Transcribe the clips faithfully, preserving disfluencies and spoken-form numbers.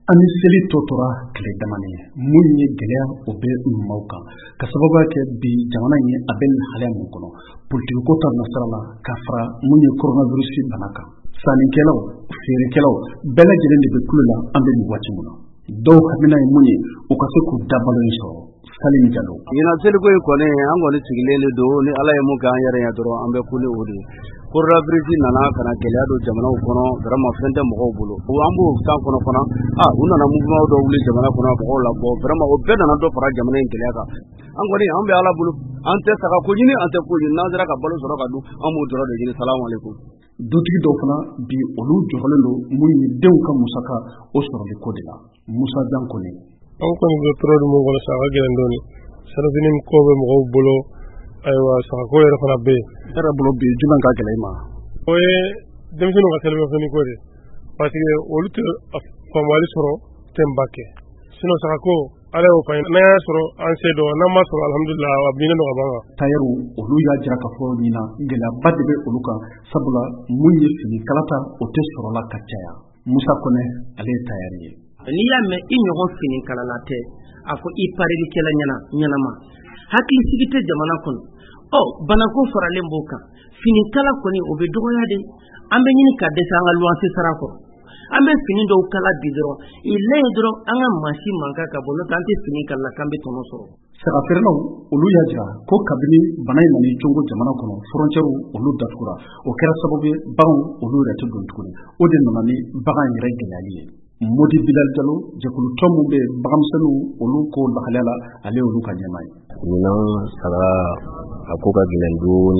Ani seli tɔ tora tile damani ye mun ye gɛlɛya o bɛ ɲumanw kan ka sababu kɛ bi jamana in a bɛ lahalaya mun kɔnɔ politiki ko ta nasara la ka fara mun ye coronavirus bana kan sannikɛlaw feerekɛlaw bɛɛ lajɛlen de bɛ kulo la an bɛ nin waati mun na dɔw hakilina ye mun ye u ka se k'u dabalo in sɔrɔ Salim Jalo ɲina seliko in kɔni an kɔni sigilen de don ni Ala ye mun kɛ an yɛrɛ ya dɔrɔn an bɛ kule o de coronavirus nana kana gɛlɛya don jamanaw kɔnɔ vraiment fɛn tɛ mɔgɔw bolo an b'o san kɔnɔ fana ah u nana mouvement dɔ wuli jamana kɔnɔ mɔgɔw la bɔ vraiment o bɛɛ nana dɔ fara jamana in gɛlɛya kan an kɔni an bɛ Ala bolo an tɛ saga ko ɲini an tɛ ko ɲini n'an sera ka balo sɔrɔ ka dun an b'o dɔrɔn de ɲini salamu alaikum dutigi dɔw fana bi olu jɔrɔlen don mun ye denw ka musaka o sɔrɔli ko de la Musa Jankone an kɔni bɛ période mun kɔnɔ sa a ka gɛlɛn dɔɔni sanufini ko bɛ mɔgɔw bolo ayiwa sagako yɛrɛ fana bɛ yen yɛrɛ bolo bi jumɛn ka gɛlɛn i ma o ye denmisɛnninw ka telimafoni ko de parce que olu tɛ faamuyali sɔrɔ tɛnba kɛ sinon sagako ala y'o fɔ n'an y'a sɔrɔ an se dɔn n'an ma sɔrɔ alhamdulillah a binnen dɔ ka ban kan tailleur olu y'a jira k'a fɔ ɲina gɛlɛyaba de bɛ olu kan sabula mun ye fini kalata o tɛ sɔrɔla ka caya Musa Kone ale ye tailleur ye n'i y'a mɛn i ɲɔgɔn fini kalala tɛ a fɔ i parilikɛla ɲɛna ɲɛnama hakili sigi tɛ jamana kɔnɔ ɔ banako faralen b'o kan fini kala kɔni o bɛ dɔgɔya de an bɛ ɲini ka dɛsɛ an ka luwanse sara kɔrɔ an bɛ fini dɔw kala bi dɔrɔn i layi dɔrɔn an ka mansi mankan ka bɔ n'o tɛ an tɛ fini kala k'an bɛ tɔnɔ sɔrɔ sagafeerelaw olu y'a jira ko kabini bana in nana cogo jamana kɔnɔ frontière olu datugura o kɛra sababu ye baganw olu yɛrɛ tɛ don tuguni o de nana ni bagan yɛrɛ gɛlɛyali ye Modi Bilal Jalo jɛkulu tɔn mun bɛ baganmisɛnninw olu ko lahalaya la ale olu ka ɲɛmaa ye ɲinan saga a ko ka gɛlɛn dɔɔni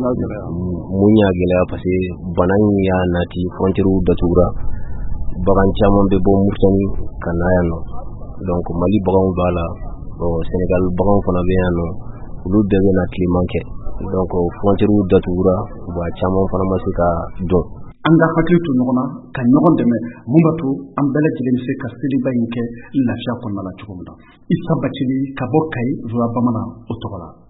mun y'a gɛlɛya parce que bana in y'a nati frontière datugura bagan caman bɛ bɔ Mauritanie ka na yan nɔ donc Mali baganw b'a la bon Sénégal baganw fana bɛ yan nɔ olu bɛɛ bɛ na tileman kɛ donc frontière datugura ba caman fana ma se ka dɔn an ka hakili to ɲɔgɔn na ka ɲɔgɔn dɛmɛ mun b'a to an bɛɛ lajɛlen bɛ se ka seliba in kɛ lafiya kɔnɔna la cogo min na Isa Bacili ka bɔ Kayi Joya Bamanan o tɔgɔ la